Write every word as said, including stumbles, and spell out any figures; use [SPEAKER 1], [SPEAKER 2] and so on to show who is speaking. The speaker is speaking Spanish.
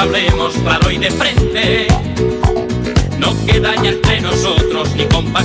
[SPEAKER 1] hablemos claro y de frente. No queda ya entre nosotros ni compasión